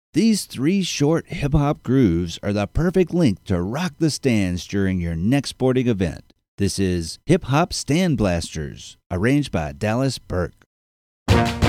These 3 short hip-hop grooves are the perfect length to rock the stands during your next sporting event. This is Hip Hop Stand Blasters, arranged by Dallas Burke.